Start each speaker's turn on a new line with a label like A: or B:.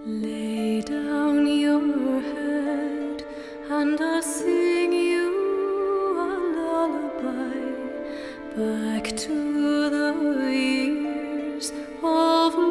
A: Lay down your head and I'll sing you a lullaby back to the years of